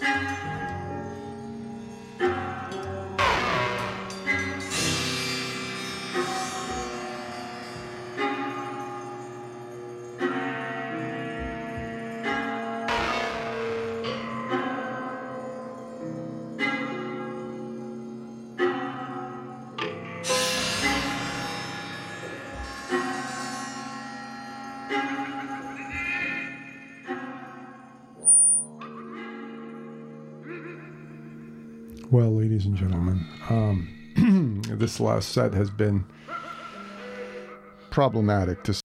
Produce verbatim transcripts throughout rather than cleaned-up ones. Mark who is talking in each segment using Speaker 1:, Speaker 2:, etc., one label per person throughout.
Speaker 1: Well, ladies and gentlemen, um, this last set has been problematic to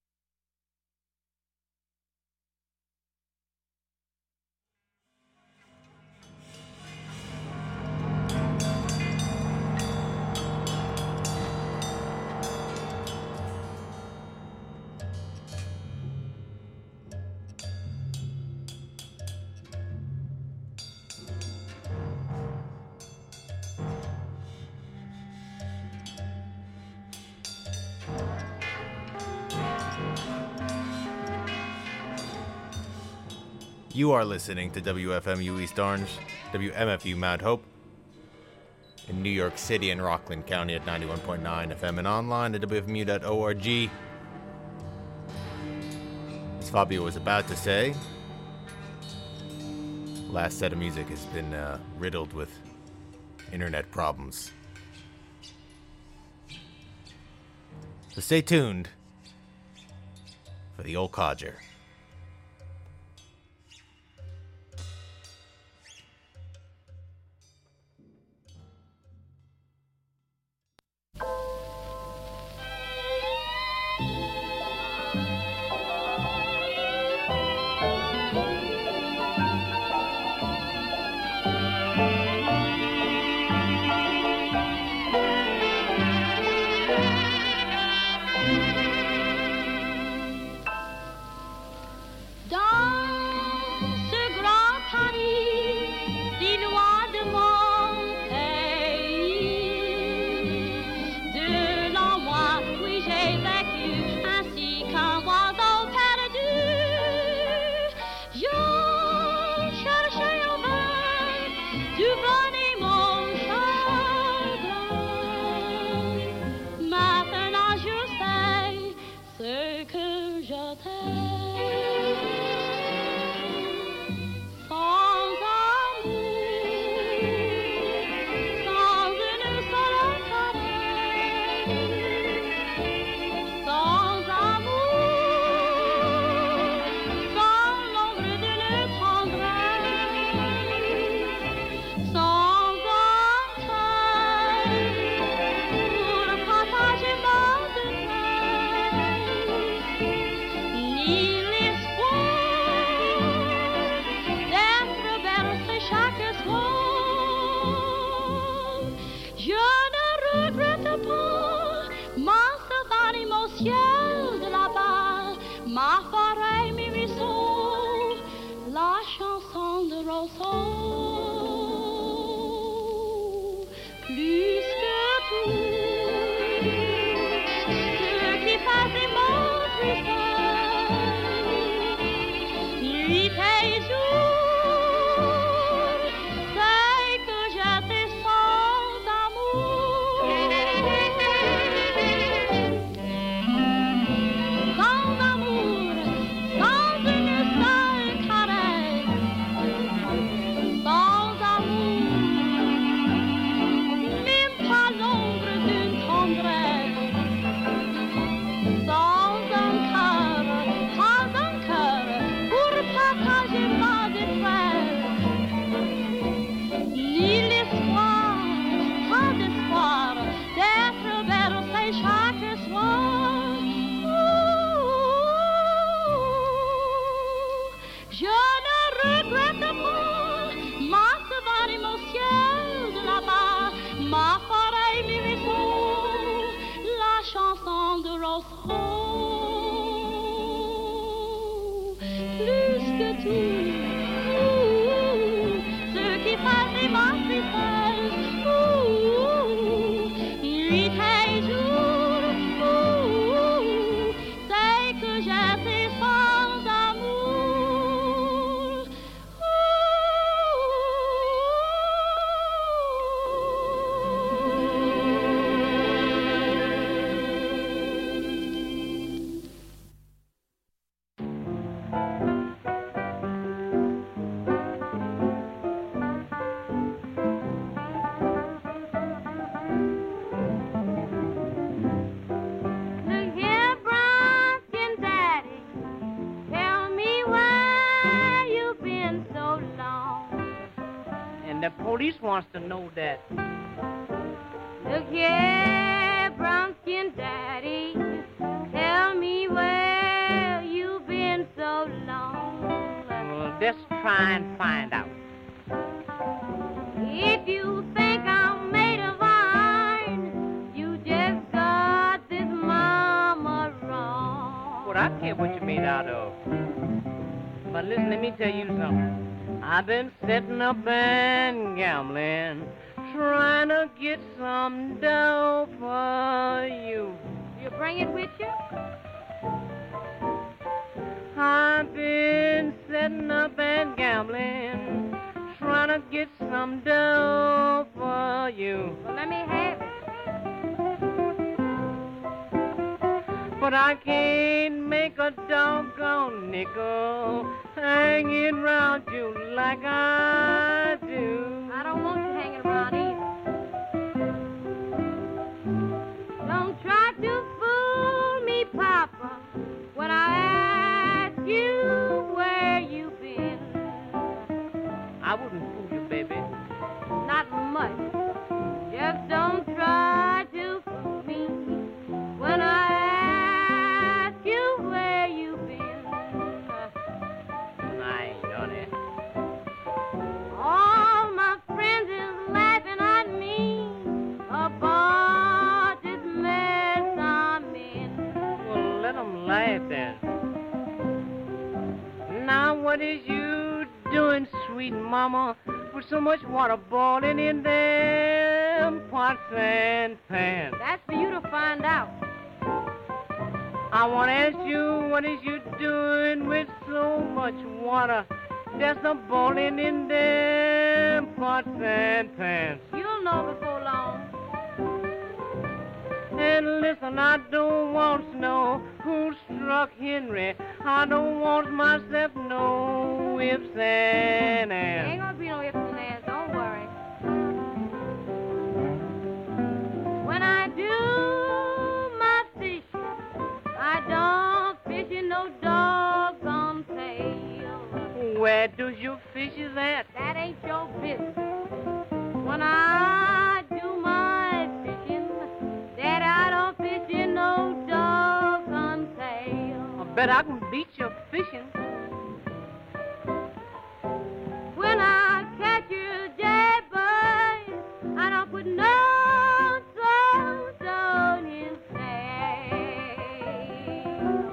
Speaker 2: You are listening to W F M U East Orange, W M F U Mount Hope, in New York City and Rockland County at ninety-one point nine F M and online at W F M U dot org. As Fabio was about to say, last set of music has been uh, riddled with internet problems. So stay tuned for the old codger.
Speaker 3: and the police wants to know that.
Speaker 4: Look here, brown-skinned daddy, tell me where you've been so long.
Speaker 3: Well, let's try and find out.
Speaker 4: If you think I'm made of iron, you just got this mama wrong.
Speaker 3: Well, I care what you're made out of. But listen, let me tell you something. I've been sitting up and gambling, trying to get some dough for you.
Speaker 4: You bring it with you?
Speaker 3: I've been sitting up and gambling, trying to get some dough for you.
Speaker 4: Well, let me have it.
Speaker 3: But I can't make a doggone nickel hanging round you like I do.
Speaker 4: I don't want you hanging around either. Don't try to fool me, Papa, when I ask you where you've been.
Speaker 3: I wouldn't fool you, baby.
Speaker 4: Not much. Just don't try to fool me when I ask you where you've been.
Speaker 3: I ain't done it.
Speaker 4: All my friends is laughing at me about this mess I'm in.
Speaker 3: Well, let them laugh then. Now what is you doing, sweet mama, with so much water boiling in them pots and pans?
Speaker 4: That's for you to find out.
Speaker 3: I want to ask you, what is you doing with so much water just a boiling in them pots and pans?
Speaker 4: You'll know before long.
Speaker 3: And listen, I don't want to know who struck Henry. I don't want myself no ifs and ands.
Speaker 4: Ain't gonna be no ifs and ands, don't worry. When I do my fishing, I don't fish in no doggone pail.
Speaker 3: Where does your fishes at?
Speaker 4: That ain't your business. When I do my fishing, that I don't fish in no doggone pail.
Speaker 3: I bet I can beat your fishing.
Speaker 4: When I catch you, jaybird, I don't put no salt on his tail.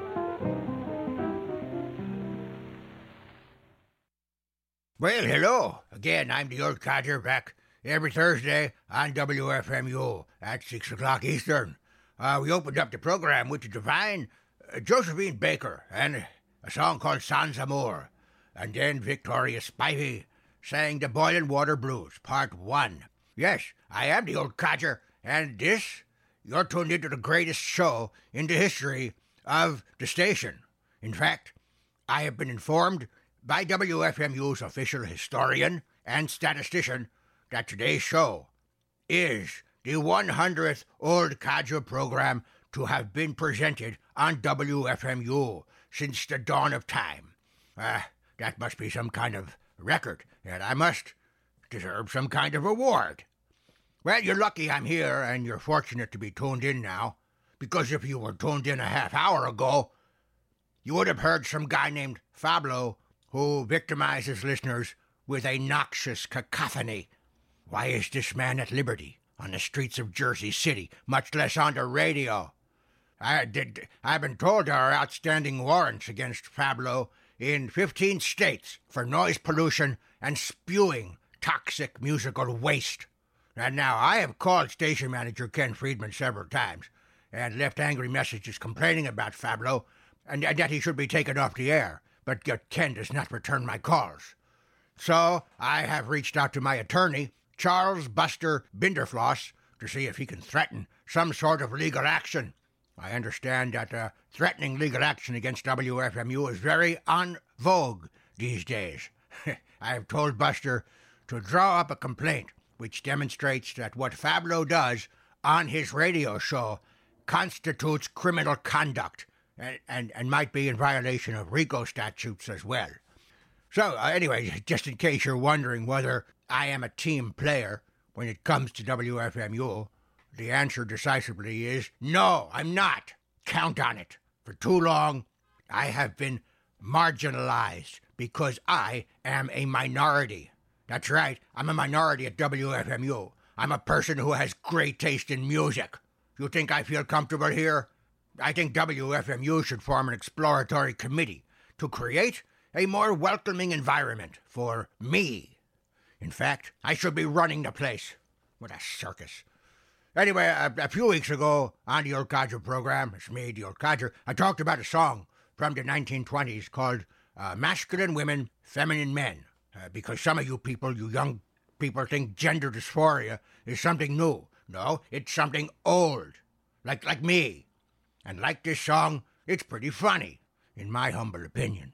Speaker 5: Well, hello. Again, I'm the old codger back every Thursday on W F M U at six o'clock Eastern. Uh, we opened up the program with the divine uh, Josephine Baker and a song called Sans Amour. And then Victoria Spivey sang the Boiling Water Blues, Part one. Yes, I am the old codger, and this, you're tuned into the greatest show in the history of the station. In fact, I have been informed by W F M U's official historian and statistician that today's show is the one hundredth Old Codger program to have been presented on W F M U since the dawn of time. Uh, that must be some kind of record, and I must deserve some kind of reward. Well, you're lucky I'm here, and you're fortunate to be tuned in now, because if you were tuned in a half hour ago, you would have heard some guy named Fablo who victimizes listeners with a noxious cacophony. Why is this man at liberty on the streets of Jersey City, much less on the radio? I did, I've been told there are outstanding warrants against Fablo in fifteen states for noise pollution and spewing toxic musical waste. And now, I have called station manager Ken Friedman several times and left angry messages complaining about Fablo and, and that he should be taken off the air, but yet Ken does not return my calls. So, I have reached out to my attorney, Charles Buster Binderfloss, to see if he can threaten some sort of legal action. I understand that uh, threatening legal action against W F M U is very en vogue these days. I have told Buster to draw up a complaint which demonstrates that what Fablo does on his radio show constitutes criminal conduct and, and, and might be in violation of RICO statutes as well. So, uh, anyway, just in case you're wondering whether I am a team player when it comes to W F M U, the answer decisively is no, I'm not. Count on it. For too long, I have been marginalized because I am a minority. That's right, I'm a minority at W F M U. I'm a person who has great taste in music. You think I feel comfortable here? I think W F M U should form an exploratory committee to create a more welcoming environment for me. In fact, I should be running the place. What a circus. Anyway, a, a few weeks ago on the old Codger program, it's me, the old Codger, I talked about a song from the nineteen twenties called uh, Masculine Women, Feminine Men. Uh, because some of you people, you young people, think gender dysphoria is something new. No, it's something old. Like, like me. And like this song, it's pretty funny, in my humble opinion.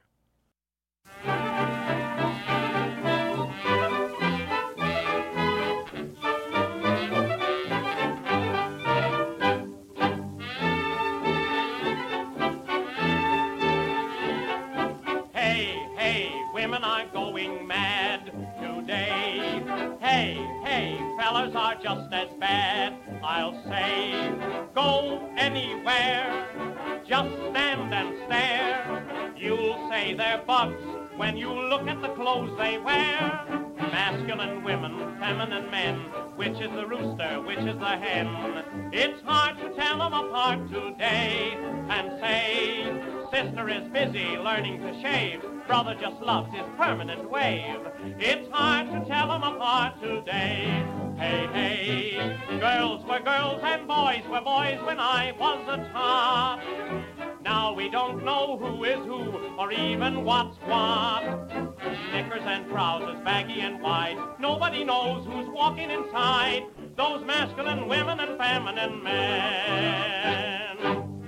Speaker 6: Hey, hey, women are going mad today. Hey, hey, fellas are just as bad, I'll say. Go anywhere, just stand and stare. You'll say they're bugs when you look at the clothes they wear. Masculine women, feminine men, which is the rooster, which is the hen? It's hard to tell them apart today and say, sister is busy learning to shave, brother just loves his permanent wave. It's hard to tell them apart today. Hey, hey, girls were girls and boys were boys when I was a tot. Now we don't know who is who or even what's what. Knickers and trousers, baggy and wide, nobody knows who's walking inside those masculine women and feminine men.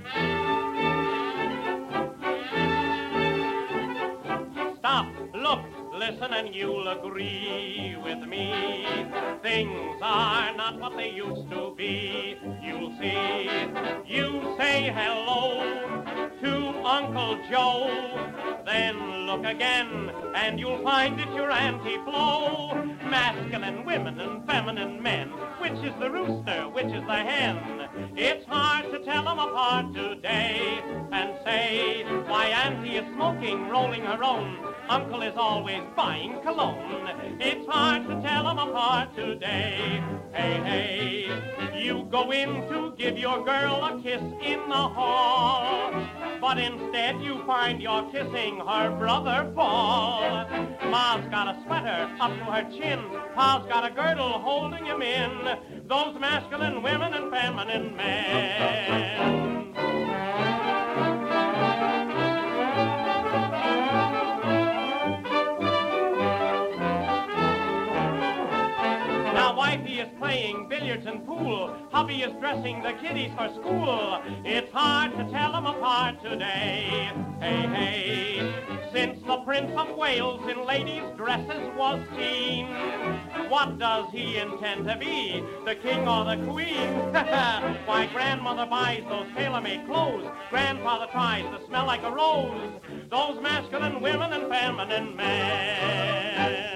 Speaker 6: Stop, look, listen and you'll agree with me. Things are not what they used to be. You'll see, you say hello to Uncle Joe, then look again and you'll find it's your Auntie Flo. Masculine women and feminine men, which is the rooster, which is the hen? It's hard to tell them apart today and say, why Auntie is smoking, rolling her own, Uncle is always buying cologne. It's hard to tell them apart today. Hey, hey, you go in to give your girl a kiss in the hall, but instead you find you're kissing her brother Paul. Ma's got a sweater up to her chin, Pa's got a girdle holding him in, those masculine women and feminine men. Wifey is playing billiards and pool, hubby is dressing the kiddies for school. It's hard to tell them apart today. Hey, hey, since the Prince of Wales in ladies' dresses was seen, what does he intend to be, the king or the queen? Why, grandmother buys those tailor-made clothes, grandfather tries to smell like a rose, those masculine women and feminine men.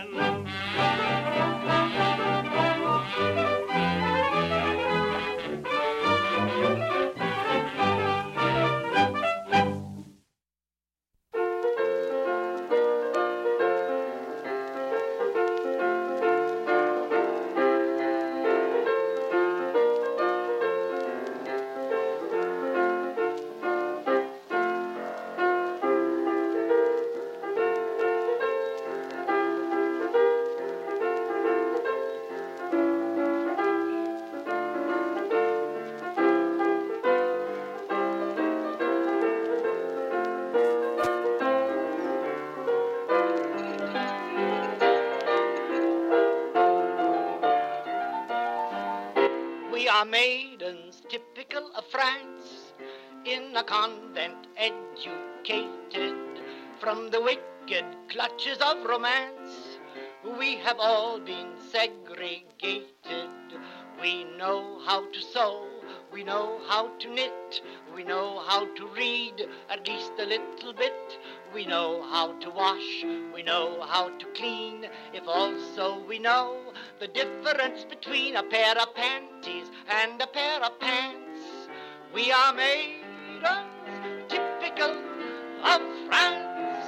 Speaker 7: Maidens typical of France, in a convent educated, from the wicked clutches of romance, we have all been segregated. We know how to sew, we know how to knit, we know how to read at least a little bit. we know how to wash, we know how to clean, if also we know the difference between a pair of panties and a pair of pants. We are maidens, typical of France.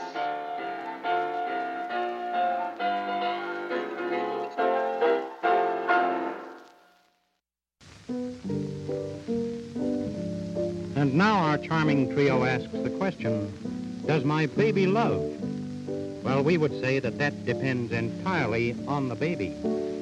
Speaker 8: And now our charming trio asks the question, does my baby love? Well, we would say that that depends entirely on the baby.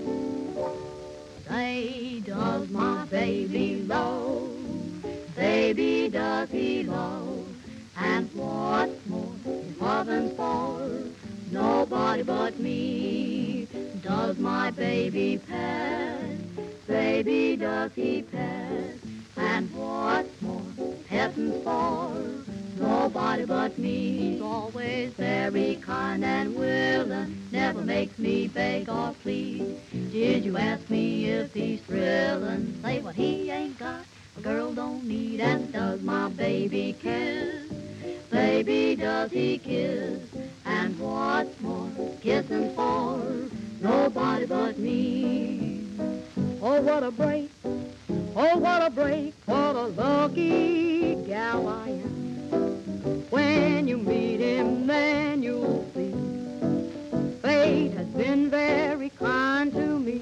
Speaker 4: Say, does my baby love? Baby, does he love? And what's more, if heaven's for nobody but me. Does my baby pet? Baby, does he pet? And what's more, heaven's for nobody but me. He's always very kind and willing, never makes me beg or plead. Did you ask me if he's thrilling? Say what he ain't got, a girl don't need. And does my baby kiss? Baby, does he kiss? And what's more, kissing for nobody but me. Oh, what a break, oh, what a break, what a lucky gal I am. When you meet him, then you'll see fate has been very kind to me.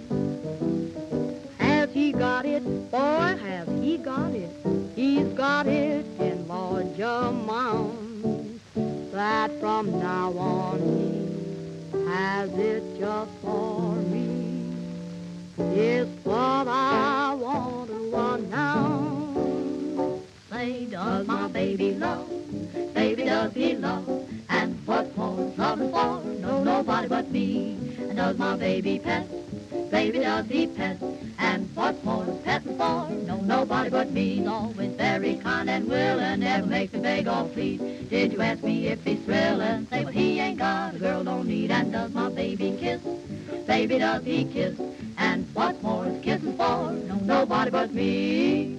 Speaker 4: Has he got it? Boy, has he got it. He's got it in large amounts, that from now on he has it just for me. It's what I want to announce. Say, does my baby love? Baby, does he love? And what's more, loving for? No, nobody but me. And does my baby pet? Baby, does he pet? And what's more, petting for? No, nobody but me. He's always very kind and willing, never makes me beg or plead. Did you ask me if he's thrilling? Say what he ain't got, a girl don't need. And does my baby kiss? Baby, does he kiss? And what's more is kissing for? No, nobody but me.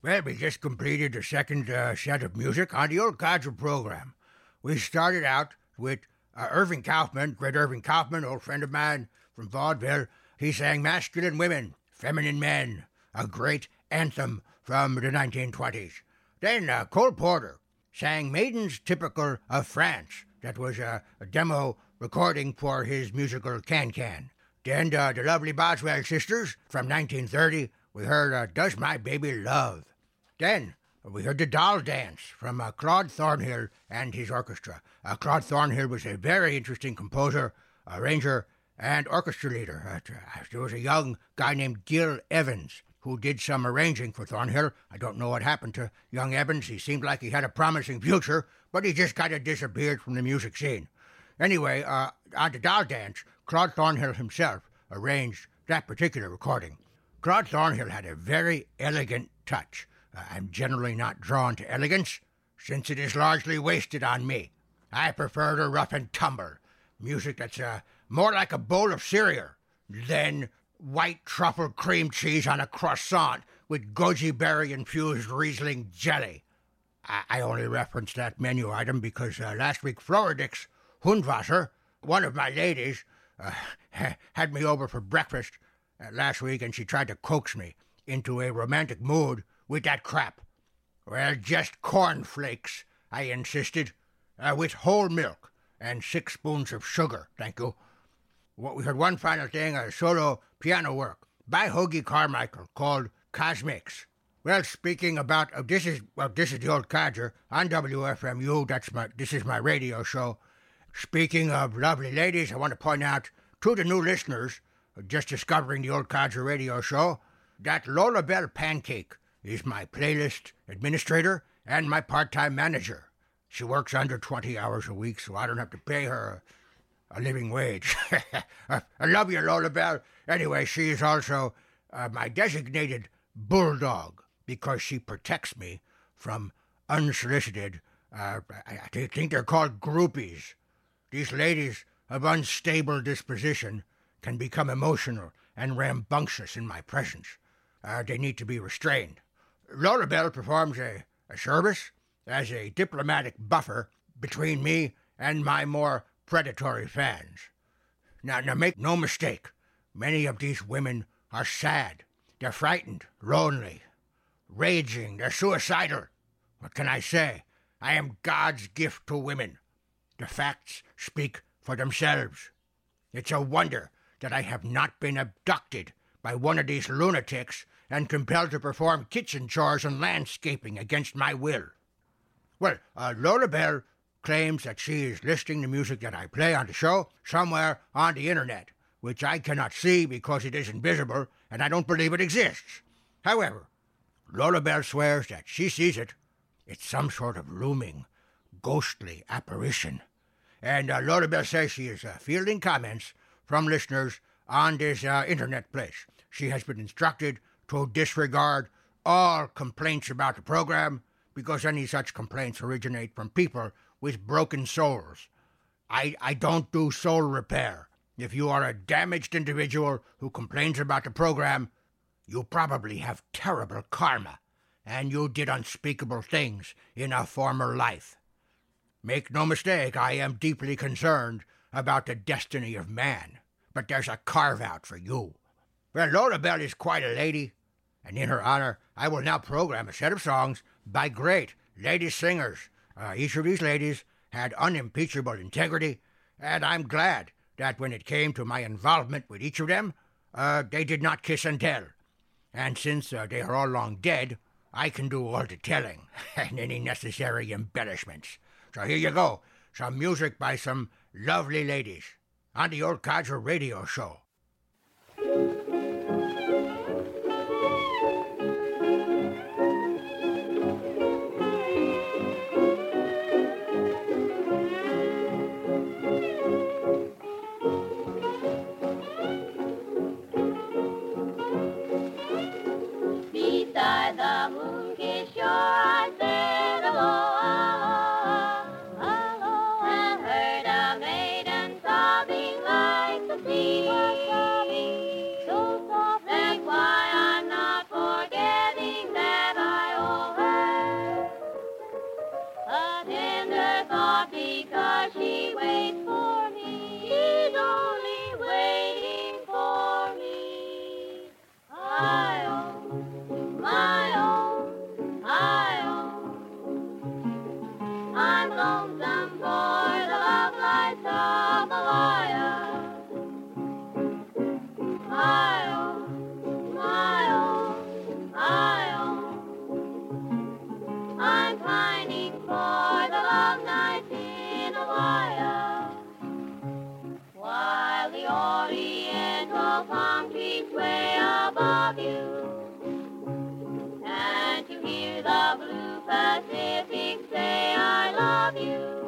Speaker 5: Well, we just completed the second uh, set of music on the old Codger program. We started out with uh, Irving Kaufman, great Irving Kaufman, old friend of mine from vaudeville. He sang Masculine Women, Feminine Men, a great anthem from the nineteen twenties. Then uh, Cole Porter sang Maidens Typical of France. That was uh, a demo recording for his musical Can-Can. Then uh, the lovely Boswell sisters from nineteen thirty, we heard uh, Does My Baby Love. Then we heard the Doll Dance from uh, Claude Thornhill and his orchestra. Uh, Claude Thornhill was a very interesting composer, arranger, and orchestra leader. Uh, there was a young guy named Gil Evans who did some arranging for Thornhill. I don't know what happened to young Evans. He seemed like he had a promising future, but he just kind of disappeared from the music scene. Anyway, uh, on the Doll Dance, Claude Thornhill himself arranged that particular recording. Claude Thornhill had a very elegant touch. Uh, I'm generally not drawn to elegance, since it is largely wasted on me. I prefer the rough and tumble, music that's uh, more like a bowl of cereal than white truffle cream cheese on a croissant with goji berry-infused Riesling jelly. I, I only reference that menu item because uh, last week Floridix Hundwasser, one of my ladies, uh, had me over for breakfast uh, last week, and she tried to coax me into a romantic mood with that crap. Well, just cornflakes, I insisted, uh, with whole milk and six spoons of sugar, thank you. We heard one final thing, a solo piano work by Hoagie Carmichael called Cosmics. Well, speaking about, uh, this is, well, this is the old Codger on W F M U, that's my, this is my radio show. Speaking of lovely ladies, I want to point out to the new listeners, uh, just discovering the old Codger radio show, that Lola Bell Pancake is my playlist administrator and my part-time manager. She works under twenty hours a week, so I don't have to pay her a, a living wage. I love you, Lola Bell. Anyway, she is also uh, my designated bulldog because she protects me from unsolicited, uh, I, I think they're called groupies. These ladies of unstable disposition can become emotional and rambunctious in my presence. Uh, they need to be restrained. Lola Bell performs a, a service as a diplomatic buffer between me and my more predatory fans. Now, now make no mistake, many of these women are sad. They're frightened, lonely, raging, they're suicidal. What can I say? I am God's gift to women. The facts speak for themselves. It's a wonder that I have not been abducted by one of these lunatics and compelled to perform kitchen chores and landscaping against my will. Well, uh, Lola Bell claims that she is listing the music that I play on the show somewhere on the internet, which I cannot see because it isn't visible, and I don't believe it exists. However, Lola Bell swears that she sees it. It's some sort of looming, ghostly apparition. And uh, Lola Bell says she is uh, fielding comments from listeners on this uh, internet place. She has been instructed to disregard all complaints about the program because any such complaints originate from people with broken souls. I, I don't do soul repair. If you are a damaged individual who complains about the program, you probably have terrible karma, and you did unspeakable things in a former life. Make no mistake, I am deeply concerned about the destiny of man, but there's a carve-out for you. Well, Lola Bell is quite a lady, and in her honor, I will now program a set of songs by great lady singers. Uh, each of these ladies had unimpeachable integrity, and I'm glad that when it came to my involvement with each of them, uh, they did not kiss and tell. And since uh, they are all long dead, I can do all the telling and any necessary embellishments. So here you go, some music by some lovely ladies on the old Codger radio show.
Speaker 4: Beside the moon-kissed shore, I said aloha, aloha, and heard a maiden sobbing like the sea. oriental palm trees way above you. Can't you hear the blue Pacific say I love you?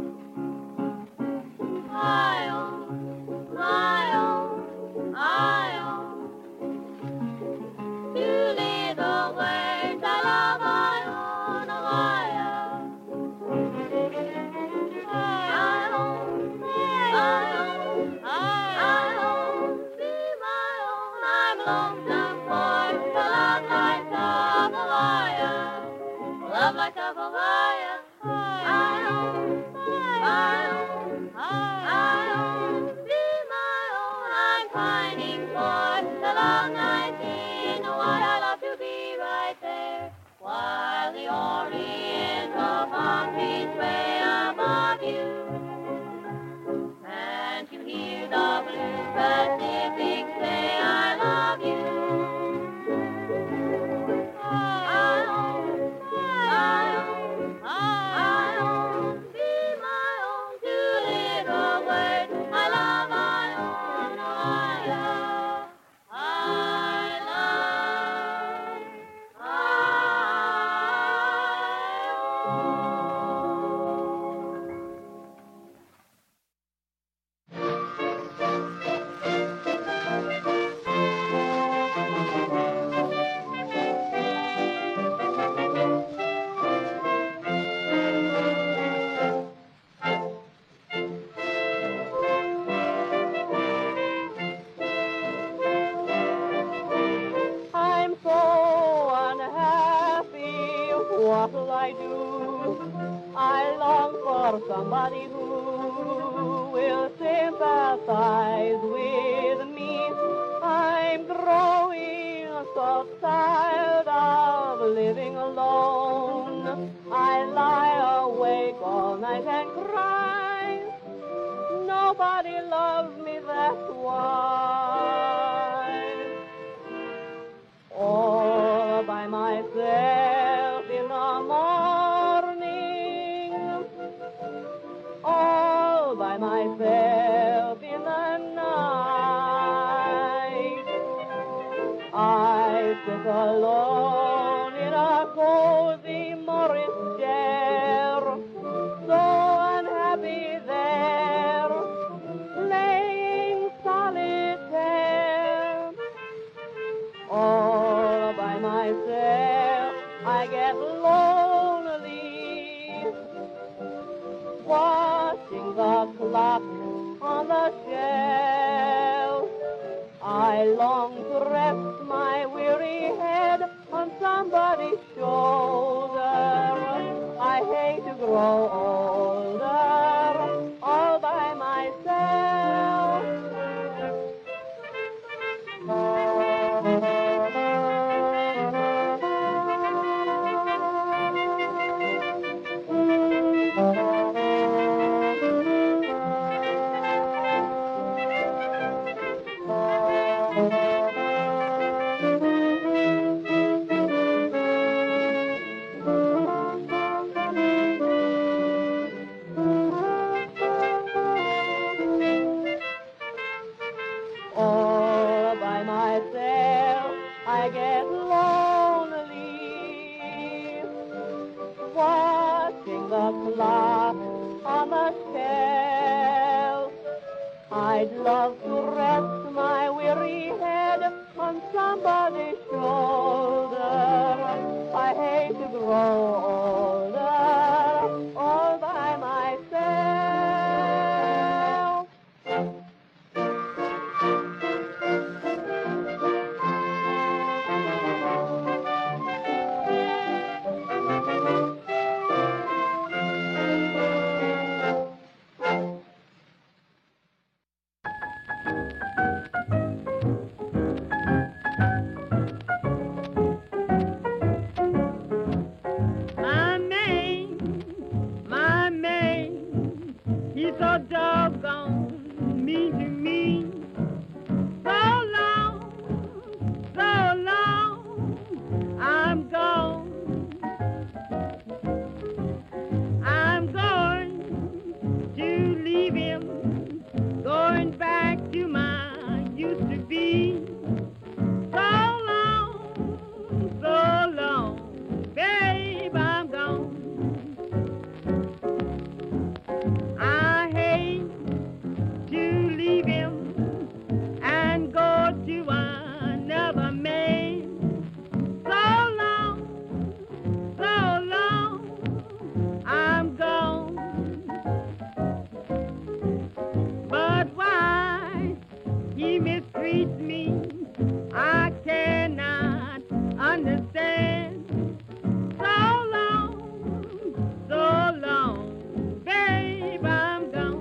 Speaker 4: I own, I own, I own two little words I love, I own, I own. I own, I own, I own, be my own. I'm lonesome for the love lights of Hawaii, love lights of Hawaii. I own, I own, I own, be my own. I'm pining for the long nights in Hawaii. I love to be right there while the oriental palm trees sway above you. Can't you hear the blue Pacific say I love you? I own, I own, I own, be my own. Two little words I love, I own, I love, I love, I'm so unhappy, what'll I do? I long for somebody who will sympathize with me. I'm growing so tired of living alone. I lie awake all night and cry. Nobody loves me, that's why. All by myself in the morning, all by myself in the night. I sit alone in a cozy Morris chair, so unhappy there, playing solitaire. All by myself I get lonely, watching the clock on the shelf. I long to rest my weary head on somebody's shoulder. I hate to grow older all by myself. All by myself I get lonely, watching the clock on the shelf. I'd love to rest my weary head on somebody's shoulder. I hate to grow older all by myself.
Speaker 3: beats me. I cannot understand. So long, so long, babe, I'm gone.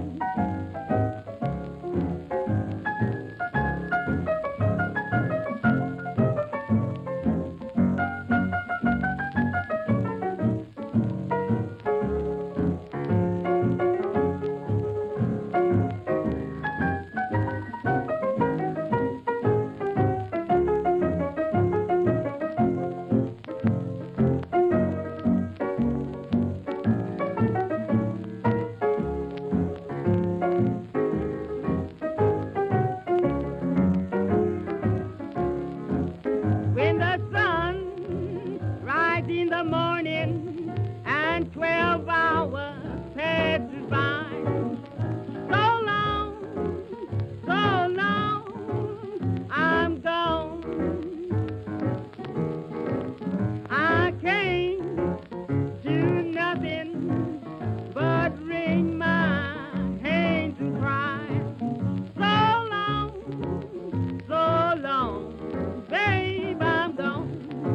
Speaker 3: When the sun rises in the morning and twelve hours passes by, so long, so long, I'm gone. I can't do nothing but wring my hands and cry. So long, so long, babe, I'm gone.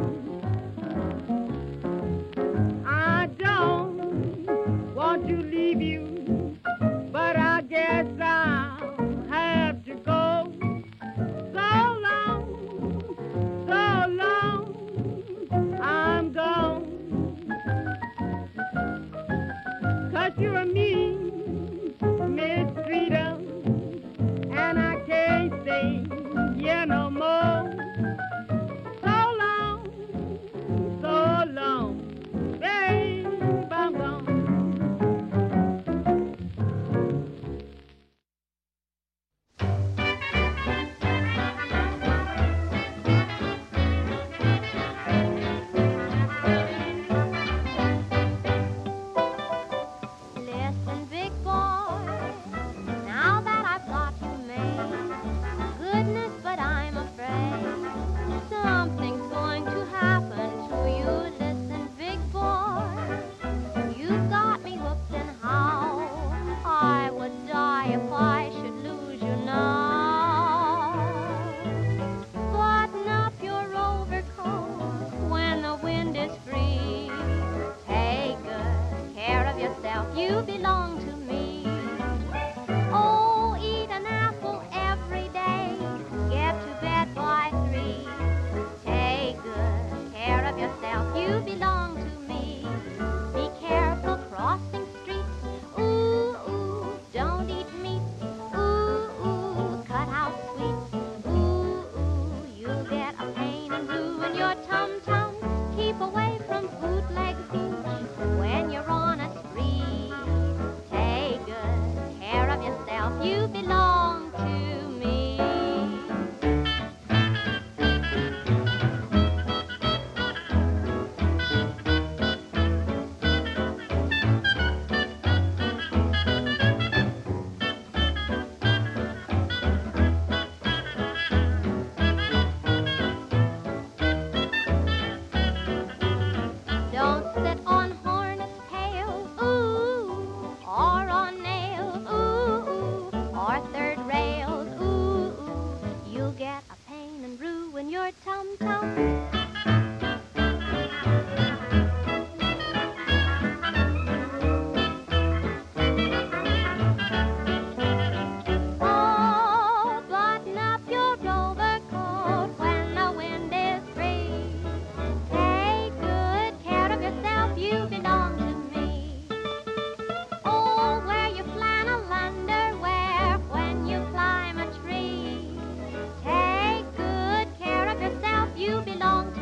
Speaker 3: I don't want to leave you, but I guess I'll have to go. So long, so long, I'm gone. 'Cause you're mean, mistreater, and I can't stay here no more. So long, so long, babe, I'm gone.
Speaker 4: Listen, big boy, now that I've got you made, goodness, but I'm afraid something's going to happen to you. Listen, big boy, you've got me hooked, and how I would die if I should lose you now. Button up your overcoat when the wind is free. Take good care of yourself, you belong to me. Oh, eat an apple every day, get to bed by three. Take good care of yourself, you belong to me. Be careful crossing streets, ooh, ooh, don't eat meat, ooh, ooh, cut out sweets, ooh, ooh, you'll get a pain and ruin your tum-tum. Keep away from bootleg beach when you're on a spree. Take good care of yourself, you belong to me. Don't sit on hornets' tails, ooh, or on nails, ooh, ooh, or third rails, ooh, ooh. You'll get a pain and ruin your tum-tum. Oh, button up your overcoat when the wind is free. Take good care of yourself, you belong to me. Oh, wear your flannel underwear when you climb a tree. Take good care of yourself, you belong to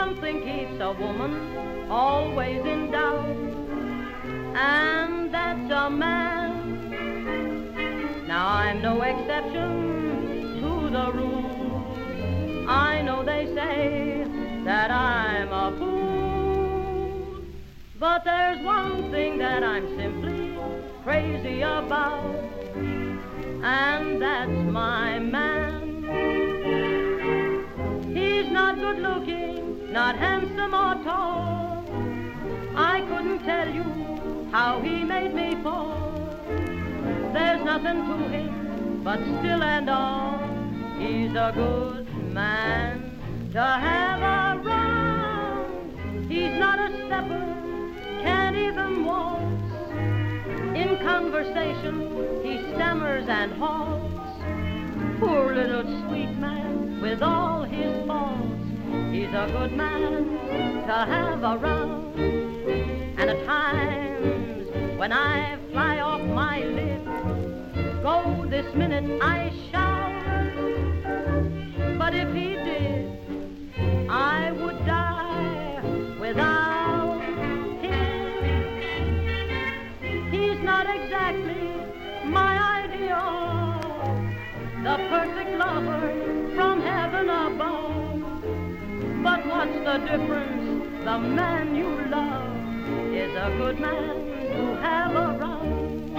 Speaker 9: one thing keeps a woman always in doubt, and that's a man. Now I'm no exception to the rule. I know they say that I'm a fool, but there's one thing that I'm simply crazy about, and that's my man. He's not good looking, not handsome or tall. I couldn't tell you how he made me fall. There's nothing to him, but still and all, he's a good man to have around. He's not a stepper, can't even waltz. In conversation, he stammers and halts. Poor little sweet man with all his faults, he's a good man to have around. And at times, when I fly off my lid, go this minute I shout. But if he did, I would die without him. He's not exactly my ideal, the perfect lover from heaven above. But what's the difference? The man you love is a good man to have around.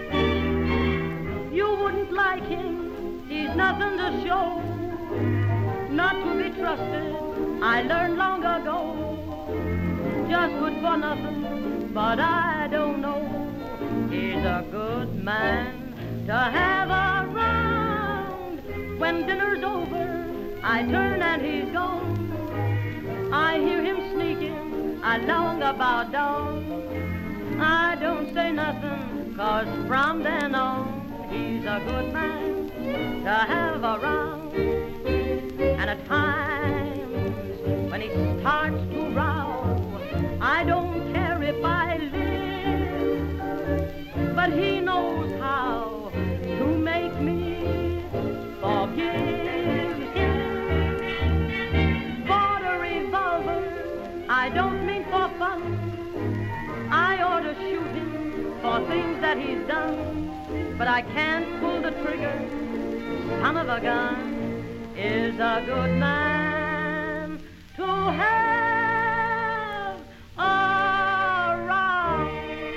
Speaker 9: You wouldn't like him, he's nothing to show, not to be trusted, I learned long ago. Just good for nothing, but I don't know. He's a good man to have around. When dinner's over, I turn and he's gone. I hear him sneaking along about dawn. I don't say nothing, 'cause from then on, he's a good man to have around. And at times, when he starts to row, I don't care if I live, but he knows how to make me forgive him. Bought a revolver, I don't mean for fun. I ought to shoot him for things that he's done, but I can't pull the trigger. Son of a gun is a good man to have around.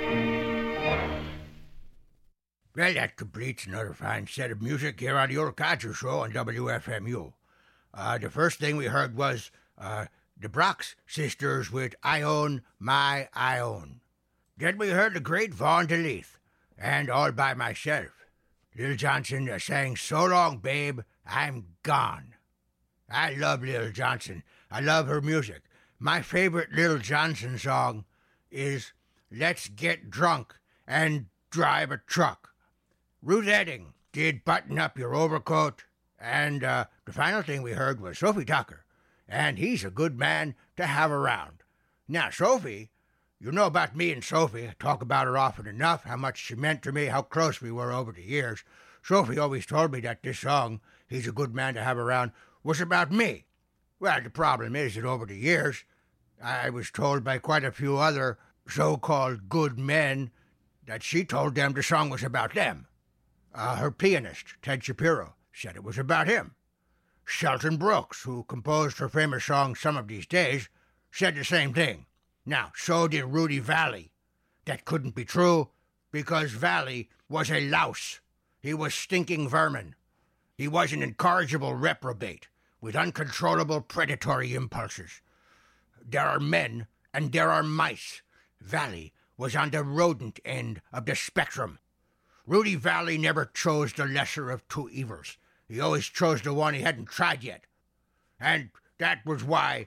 Speaker 5: Well, that completes another fine set of music here on the Old Codger Show on W F M U. Uh, the first thing we heard was uh, the Brox Sisters with I Own My I Own. Then we heard the great Vaughn DeLeath and All By Myself. Lil Johnson uh, sang So Long, Babe, I'm Gone. I love Lil Johnson. I love her music. My favorite Lil Johnson song is Let's Get Drunk and Drive a Truck. Ruth Edding did Button Up Your Overcoat. And uh, the final thing we heard was Sophie Tucker. And he's a good man to have around. Now, Sophie, you know about me and Sophie. I talk about her often enough, how much she meant to me, how close we were over the years. Sophie always told me that this song, He's a Good Man to Have Around, was about me. Well, the problem is that over the years, I was told by quite a few other so-called good men that she told them the song was about them. Uh, her pianist, Ted Shapiro, said it was about him. Shelton Brooks, who composed her famous song Some of These Days, said the same thing. Now, so did Rudy Valley. That couldn't be true, because Valley was a louse. He was stinking vermin. He was an incorrigible reprobate with uncontrollable predatory impulses. There are men and there are mice. Valley was on the rodent end of the spectrum. Rudy Valley never chose the lesser of two evils. He always chose the one he hadn't tried yet. And that was why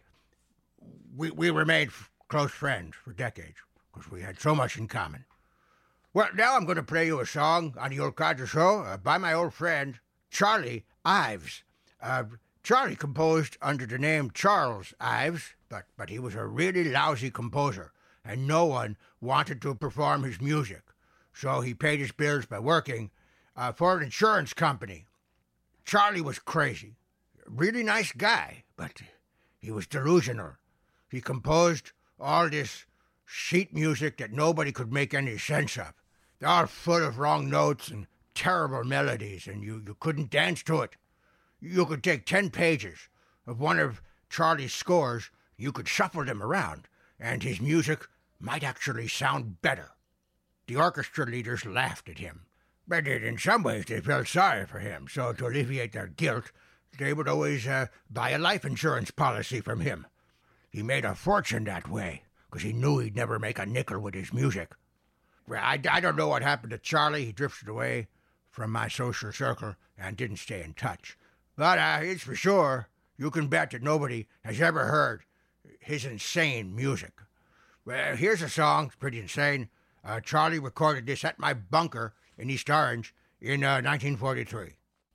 Speaker 5: we, we remained f- close friends for decades, because we had so much in common. Well, now I'm going to play you a song on the Old Codger Show uh, by my old friend, Charlie Ives. Uh, Charlie composed under the name Charles Ives, but, but he was a really lousy composer, and no one wanted to perform his music. So he paid his bills by working uh, for an insurance company. Charlie was crazy. Really nice guy, but he was delusional. he composed all this sheet music that nobody could make any sense of. They're all full of wrong notes and terrible melodies, and you, you couldn't dance to it. You could take ten pages of one of Charlie's scores, you could shuffle them around, and his music might actually sound better. The orchestra leaders laughed at him, but in some ways they felt sorry for him, so to alleviate their guilt, they would always uh, buy a life insurance policy from him. He made a fortune that way, because he knew he'd never make a nickel with his music. Well, I, I don't know what happened to Charlie. He drifted away from my social circle and didn't stay in touch. But uh, it's for sure, you can bet that nobody has ever heard his insane music. Well, here's a song, it's pretty insane. Uh, Charlie recorded this at my bunker in East Orange in uh, nineteen forty-three.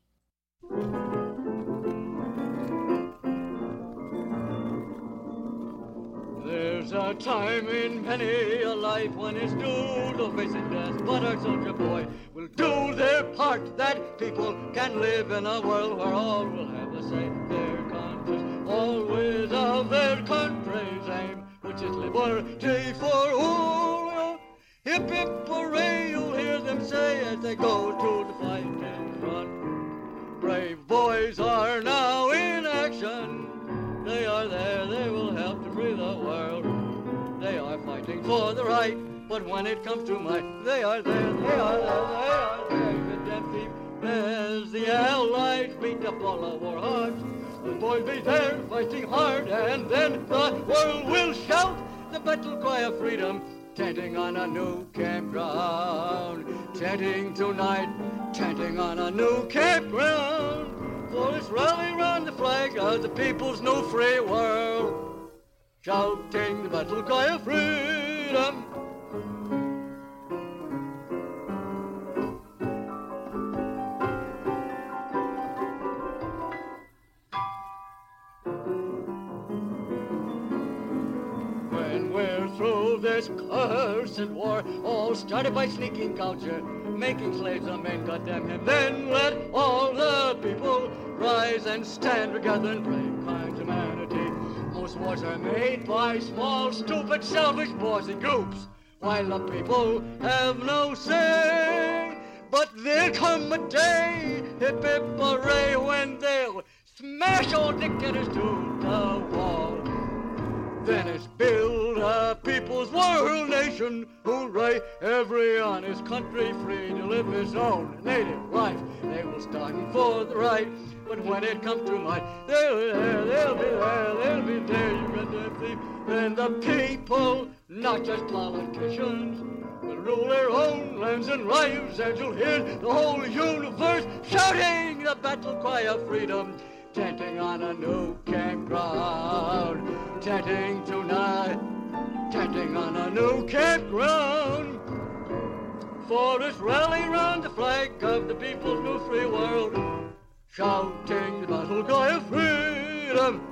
Speaker 10: There's a time in many a life when it's due to facing death, but our soldier boy will do their part, that people can live in a world where all will have the same, their conscience always of their country's aim, which is liberty for all. Hip hip hooray, you'll hear them say as they go to the fighting front. Brave boys are now in action. They are there, they will help to free the world. They are fighting for the right, but when it comes to might, they are there, they are there, they are there. The damn thief, as the Allies beat up all our hearts. The boys be there fighting hard, and then the world will shout the battle cry of freedom. Tenting on a new campground, tenting tonight, tenting on a new campground. For this rally round the flag of the people's new free world, shouting the battle cry of freedom. When we're through this cursed war, all started by sneaking culture, making slaves of men, goddamn him. Then let all the people rise and stand together and brave kind humanity. Most wars are made by small, stupid, selfish boys and groups, while the people have no say. But there'll come a day, hip hip hooray, when they'll smash all dictators to the wall. Then it's build a people's world nation, hooray, every honest country free to live his own native life. They will stand for the right, but when it comes to might, they'll be there, they'll be there, they'll be there, you got that thief. Then the people, not just politicians, will rule their own lands and lives, and you'll hear the whole universe shouting the battle cry of freedom. Tenting on a new campground, tenting tonight, tenting on a new campground. For this rally round the flag of the people's new free world, shouting the battle cry of freedom.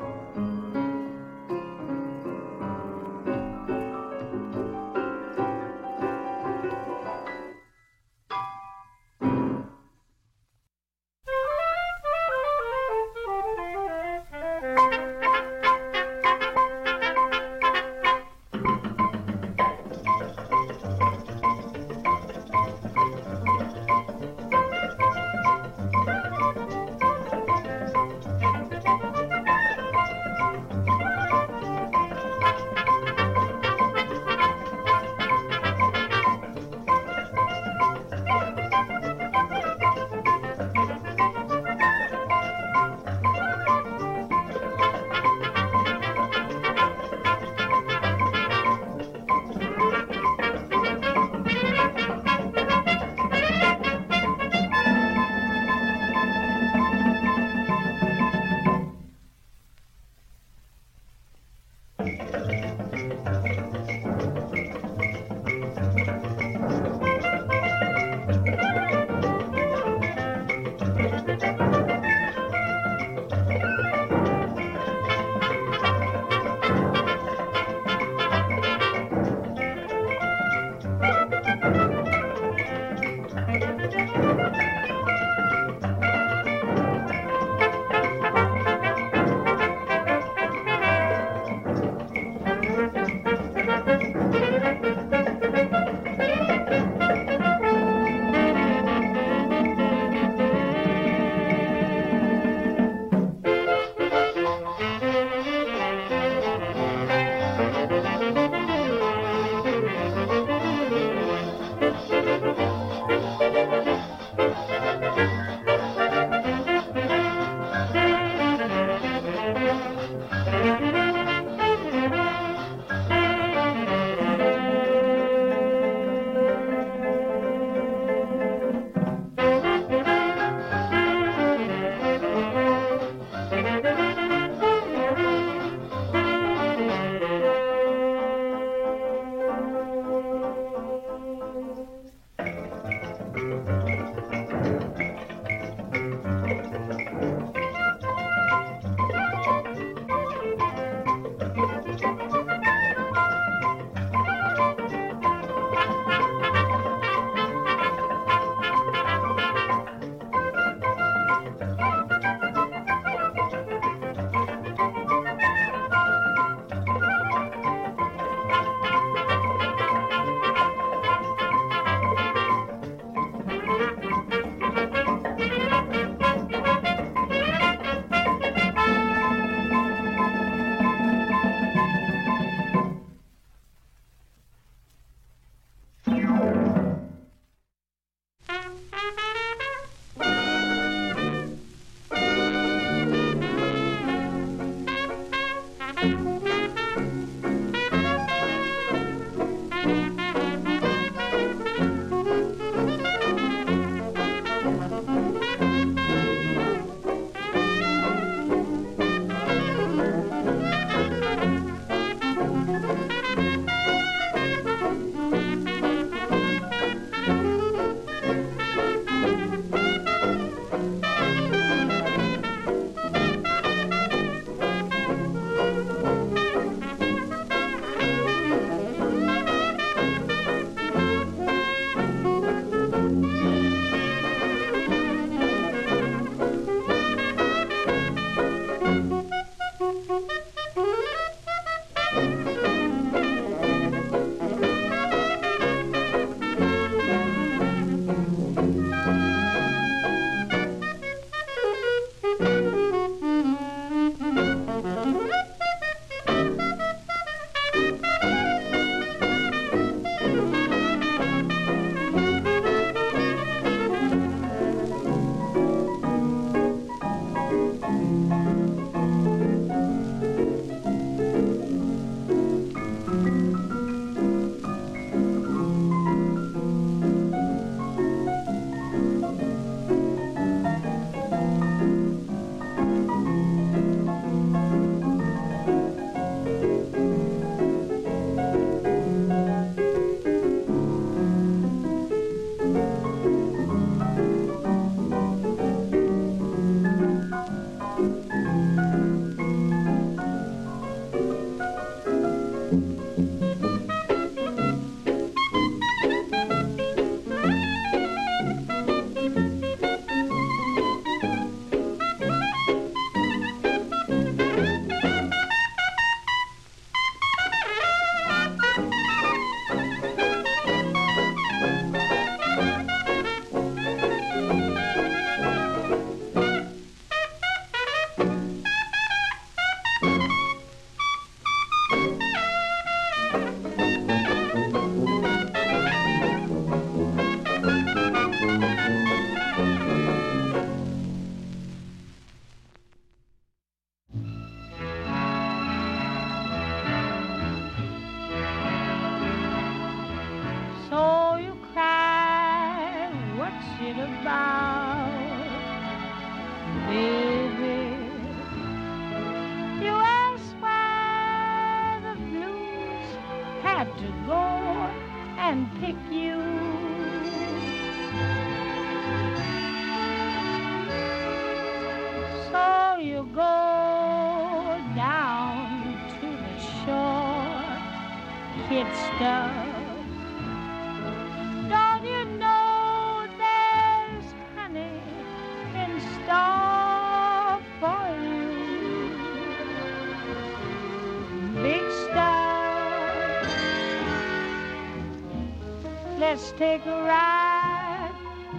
Speaker 11: Let's take a ride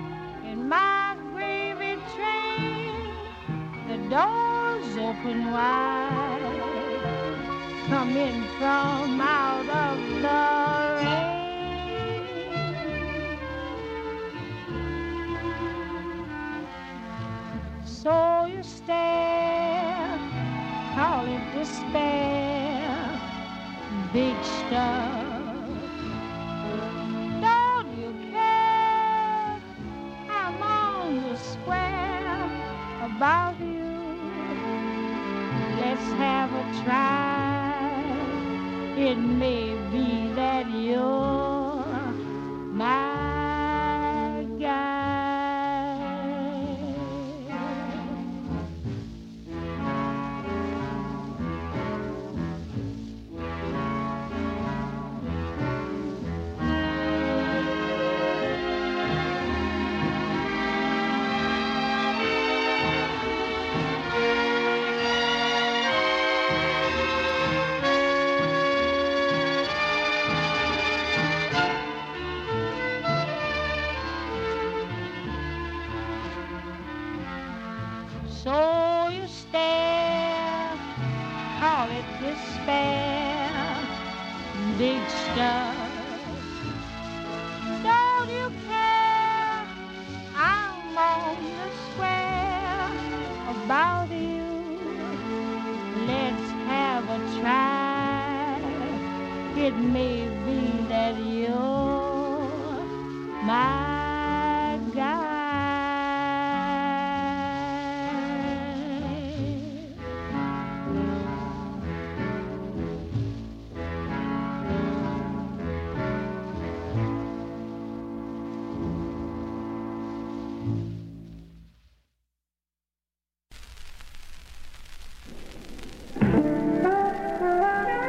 Speaker 11: in my gravy train. The doors open wide. Come in from out of the rain. So you stare, call it despair, big stuff. About you, let's have a try. It may be that you're my guy. So you stare, call it despair, big stuff. Don't you care? I'm on the square about you. Let's have a try. It may be that you're my guy.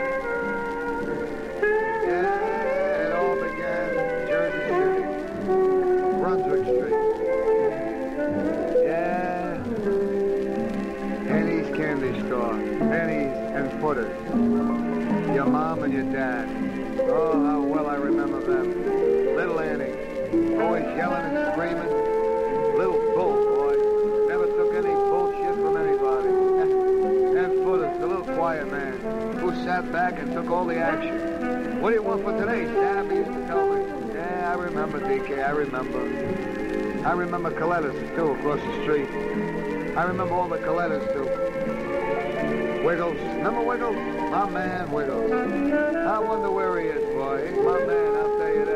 Speaker 12: It all began in Jersey City. footers. Your mom and your dad. Oh, how well I remember them. Little Annie, always yelling and screaming. Little bull, boy. Never took any bullshit from anybody. And Footers, the little quiet man, who sat back and took all the action. What do you want for today, Stab? He used to tell me. Yeah, I remember, D K, I remember. I remember Colettas, too, across the street. I remember all the Colettas, too. Wiggles. Remember Wiggles? My man, Wiggles. I wonder where he is, boy. He's my man, I'll tell you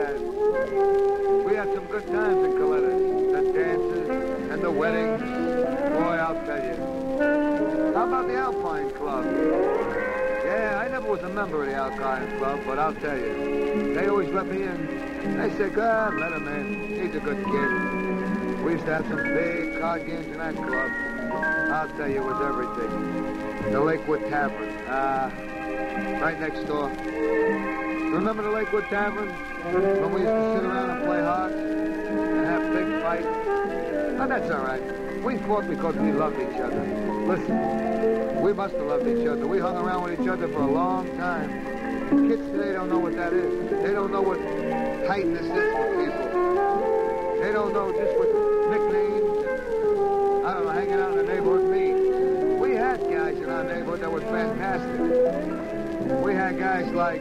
Speaker 12: that. We had some good times in Colettas. The dances and the weddings. Boy, I'll tell you. How about the Alpine Club? Yeah, I never was a member of the Alpine Club, but I'll tell you. They always let me in. They said, God, let him in. He's a good kid. We used to have some big card games in that club. I'll tell you, it was everything. The Lakewood Tavern. Ah, uh, right next door. Remember the Lakewood Tavern? When we used to sit around and play hearts and have big fights? But that's all right. We fought because we loved each other. Listen, we must have loved each other. We hung around with each other for a long time. Kids today don't know what that is. They don't know what tightness is for people. They don't know just what nicknames and, I don't know, hanging out in the neighborhood mean. We had guys in our neighborhood that were fantastic. We had guys like,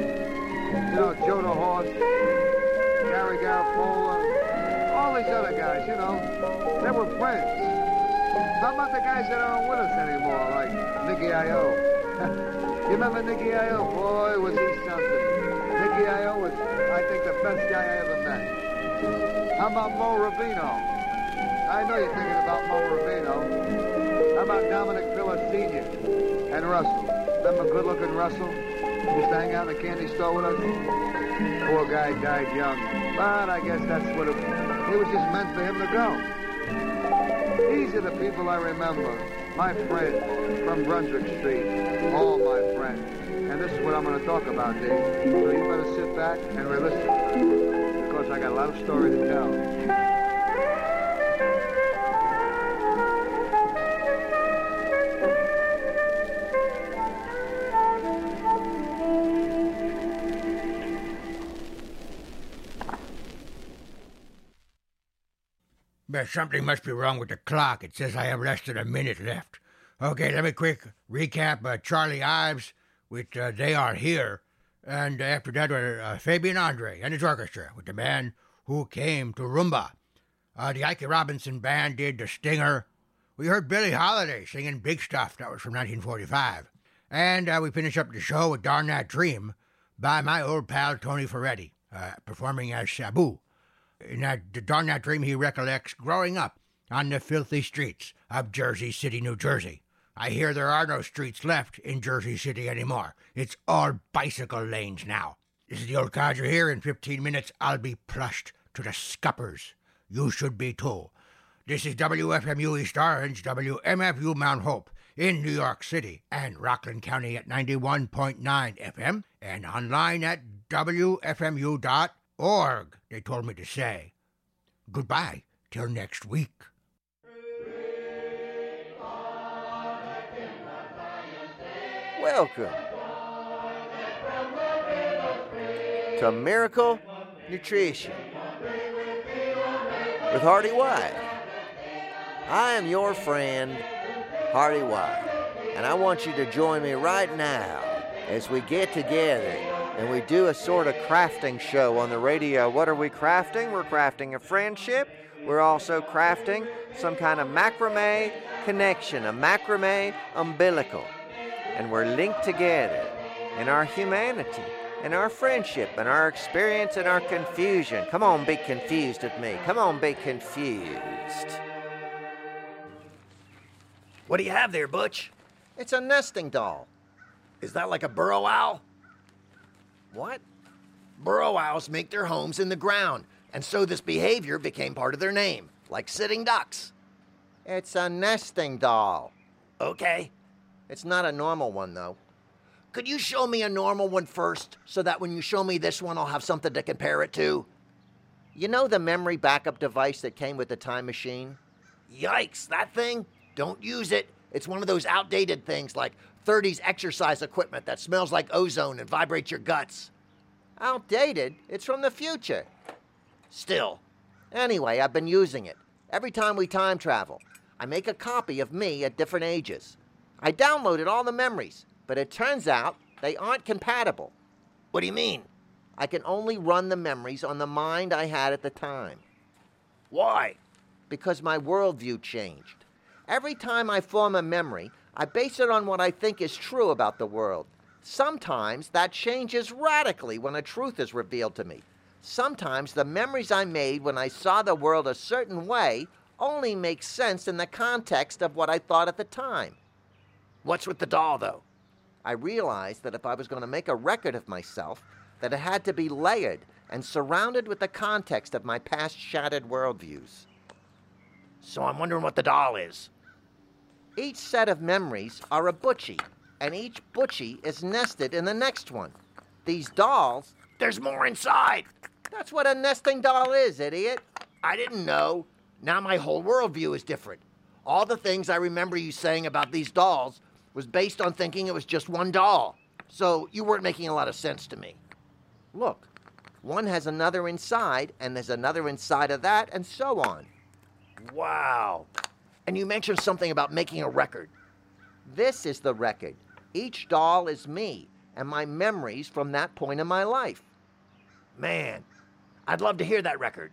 Speaker 12: you know, Joe the Horse, Gary Garapola, all these other guys, you know. They were friends. How about the guys that aren't with us anymore, like Nicky Io? You remember Nicky Io? Boy, was he something. Nicky Io was, I think, the best guy I ever met. How about Mo Rubino? I know you're thinking about Mo Rubino. How about Dominic Villa Senior and Russell? Remember good-looking Russell? Used to hang out in the candy store with us? Poor guy died young. But I guess that's what it, it was just meant for him to go. These are the people I remember. My friends from Brunswick Street. All my friends. And this is what I'm going to talk about, Dave. So you better sit back and re-listen. Because I got a lot of story to tell.
Speaker 5: But something must be wrong with the clock. It says I have less than a minute left. Okay, let me quick recap uh, Charlie Ives with uh, They Are Here. And after that, uh, Fabian Andre and his orchestra with the band Who Came to Rumba. Uh, the Ike Robinson Band did The Stinger. We heard Billie Holiday singing Big Stuff. That was from nineteen forty-five. And uh, we finish up the show with Darn That Dream by my old pal Tony Ferretti, uh, performing as Sabu. In that Darn That Dream, he recollects growing up on the filthy streets of Jersey City, New Jersey. I hear there are no streets left in Jersey City anymore. It's all bicycle lanes now. This is the old codger here. In fifteen minutes, I'll be plushed to the scuppers. You should be too. This is W F M U East Orange, W M F U Mount Hope in New York City and Rockland County at ninety-one point nine F M and online at W F M U dot org, they told me to say. Goodbye till next week.
Speaker 13: Welcome to Miracle Nutrition with Hardy White. I am your friend, Hardy White, and I want you to join me right now as we get together and we do a sort of crafting show on the radio. What are we crafting? We're crafting a friendship. We're also crafting some kind of macrame connection, a macrame umbilical. And we're linked together in our humanity, in our friendship, in our experience, in our confusion. Come on, be confused with me. Come on, be confused.
Speaker 14: What do you have there, Butch?
Speaker 13: It's a nesting doll.
Speaker 14: Is that like a burrow owl?
Speaker 13: What?
Speaker 14: Burrow owls make their homes in the ground, and so this behavior became part of their name, like sitting ducks.
Speaker 13: It's a nesting doll.
Speaker 14: Okay.
Speaker 13: It's not a normal one, though.
Speaker 14: Could you show me a normal one first, so that when you show me this one, I'll have something to compare it to?
Speaker 13: You know the memory backup device that came with the time machine?
Speaker 14: Yikes, that thing? Don't use it. It's one of those outdated things like thirties exercise equipment that smells like ozone and vibrates your guts.
Speaker 13: Outdated? It's from the future.
Speaker 14: Still.
Speaker 13: Anyway, I've been using it. Every time we time travel, I make a copy of me at different ages. I downloaded all the memories, but it turns out they aren't compatible.
Speaker 14: What do you mean?
Speaker 13: I can only run the memories on the mind I had at the time.
Speaker 14: Why?
Speaker 13: Because my worldview changed. Every time I form a memory, I base it on what I think is true about the world. Sometimes that changes radically when a truth is revealed to me. Sometimes the memories I made when I saw the world a certain way only make sense in the context of what I thought at the time.
Speaker 14: What's with the doll, though?
Speaker 13: I realized that if I was going to make a record of myself, that it had to be layered and surrounded with the context of my past shattered worldviews.
Speaker 14: So I'm wondering what the doll is.
Speaker 13: Each set of memories are a butchie, and each butchie is nested in the next one. These dolls...
Speaker 14: There's more inside!
Speaker 13: That's what a nesting doll is, idiot.
Speaker 14: I didn't know. Now my whole worldview is different. All the things I remember you saying about these dolls was based on thinking it was just one doll. So you weren't making a lot of sense to me.
Speaker 13: Look, one has another inside, and there's another inside of that, and so on.
Speaker 14: Wow. And you mentioned something about making a record.
Speaker 13: This is the record. Each doll is me, and my memories from that point in my life.
Speaker 14: Man, I'd love to hear that record.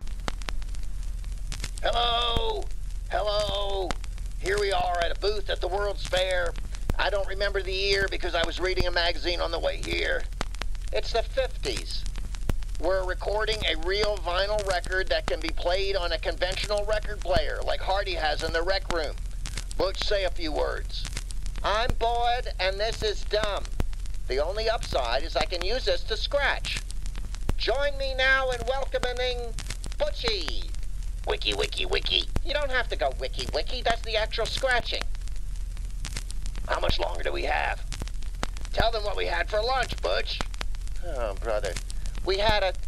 Speaker 14: Hello? Hello? Here we are at a booth at the World's Fair. I don't remember the year because I was reading a magazine on the way here. It's the fifties. We're recording a real vinyl record that can be played on a conventional record player like Hardy has in the rec room. Butch, say a few words.
Speaker 13: I'm bored and this is dumb. The only upside is I can use this to scratch. Join me now in welcoming Butchie.
Speaker 14: Wiki, wiki, wiki.
Speaker 13: You don't have to go wiki, wiki. That's the actual scratching.
Speaker 14: How much longer do we have? Tell them what we had for lunch, Butch.
Speaker 13: Oh, brother. We had a...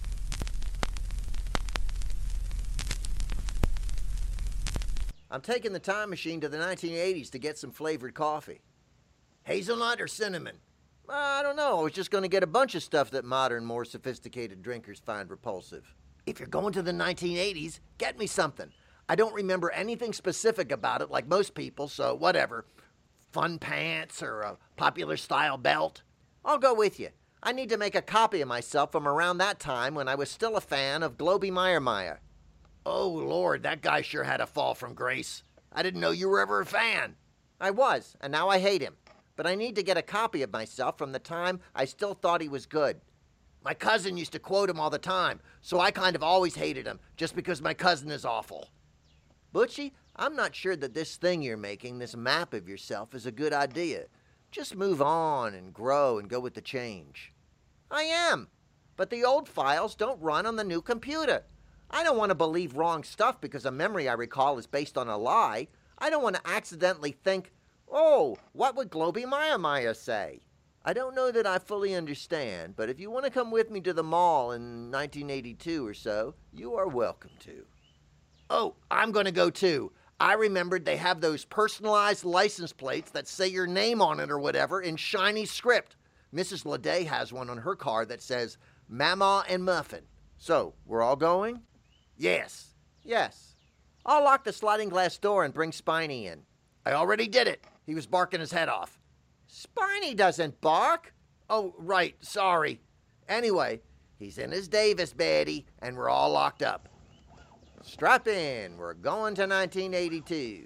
Speaker 13: I'm taking the time machine to the nineteen eighties to get some flavored coffee.
Speaker 14: Hazelnut or cinnamon?
Speaker 13: Uh, I don't know. I was just going to get a bunch of stuff that modern, more sophisticated drinkers find repulsive.
Speaker 14: If you're going to the nineteen eighties, get me something. I don't remember anything specific about it like most people, so whatever. Fun pants or a popular style belt.
Speaker 13: I'll go with you. I need to make a copy of myself from around that time when I was still a fan of Globey Meyer-Meyer.
Speaker 14: Oh, Lord, that guy sure had a fall from grace. I didn't know you were ever a fan.
Speaker 13: I was, and now I hate him. But I need to get a copy of myself from the time I still thought he was good.
Speaker 14: My cousin used to quote him all the time, so I kind of always hated him, just because my cousin is awful.
Speaker 13: Butchie, I'm not sure that this thing you're making, this map of yourself, is a good idea. Just move on and grow and go with the change. I am, but the old files don't run on the new computer. I don't want to believe wrong stuff because a memory I recall is based on a lie. I don't want to accidentally think, oh, what would Globey Meyer-Meyer say? I don't know that I fully understand, but if you want to come with me to the mall in nineteen eighty-two or so, you are welcome to.
Speaker 14: Oh, I'm going to go too. I remembered they have those personalized license plates that say your name on it or whatever in shiny script. Missus Leday has one on her car that says, Mama and Muffin. So, we're all going? Yes.
Speaker 13: Yes. I'll lock the sliding glass door and bring Spiny in.
Speaker 14: I already did it. He was barking his head off.
Speaker 13: Spiny doesn't bark.
Speaker 14: Oh, right. Sorry. Anyway, he's in his Davis, Betty, and we're all locked up.
Speaker 13: Strap in. We're going to nineteen eighty-two.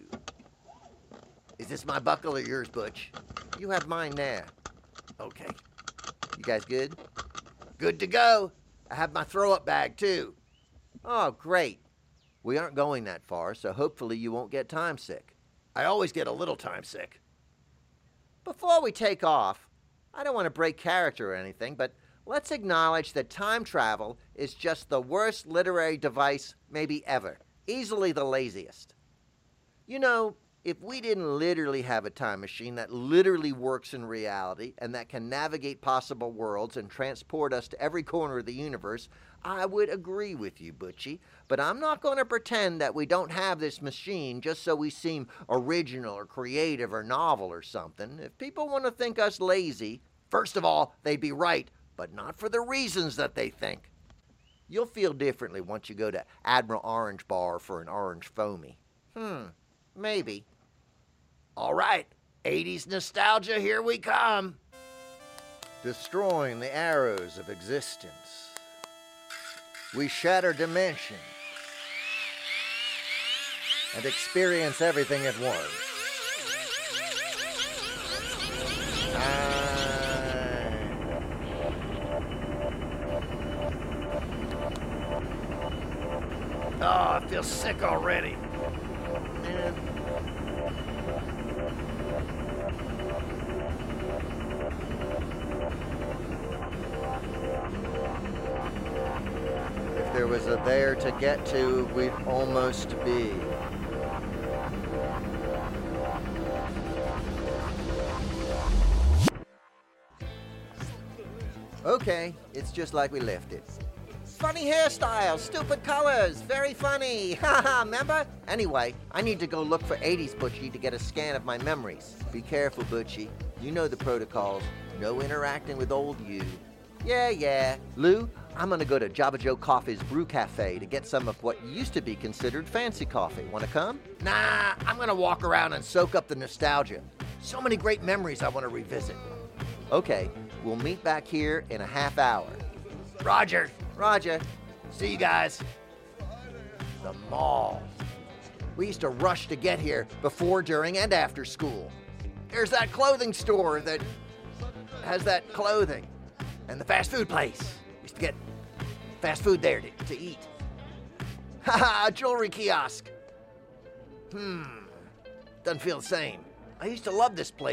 Speaker 14: Is this my buckle or yours, Butch?
Speaker 13: You have mine there.
Speaker 14: Okay.
Speaker 13: You guys good?
Speaker 14: Good to go. I have my throw-up bag, too.
Speaker 13: Oh, great. We aren't going that far, so hopefully you won't get time sick.
Speaker 14: I always get a little time sick.
Speaker 13: Before we take off, I don't want to break character or anything, but let's acknowledge that time travel is just the worst literary device maybe ever. Easily the laziest. You know, If we didn't literally have a time machine that literally works in reality and that can navigate possible worlds and transport us to every corner of the universe, I would agree with you, Butchie. But I'm not going to pretend that we don't have this machine just so we seem original or creative or novel or something. If people want to think us lazy, first of all, they'd be right, but not for the reasons that they think. You'll feel differently once you go to Admiral Orange Bar for an orange foamy. Hmm, maybe. All right, eighties nostalgia, here we come. Destroying the arrows of existence. We shatter dimensions and experience everything at once. Uh... Oh, I feel sick already. Man. If there was a there to get to, we'd almost be. Okay, it's just like we left it. Funny hairstyles, stupid colors, very funny. Haha, remember? Anyway, I need to go look for eighties Butchie to get a scan of my memories. Be careful, Butchie. You know the protocols. No interacting with old you. Yeah, yeah. Lou, I'm gonna go to Jabba Joe Coffee's Brew Cafe to get some of what used to be considered fancy coffee. Wanna come? Nah, I'm gonna walk around and soak up the nostalgia. So many great memories I wanna revisit. Okay, we'll meet back here in a half hour. Roger. Roger. See you guys. The mall. We used to rush to get here before, during, and after school. There's that clothing store that has that clothing. And the fast food place. Used to get fast food there to, to eat. Haha, a jewelry kiosk. Hmm. Doesn't feel the same. I used to love this place.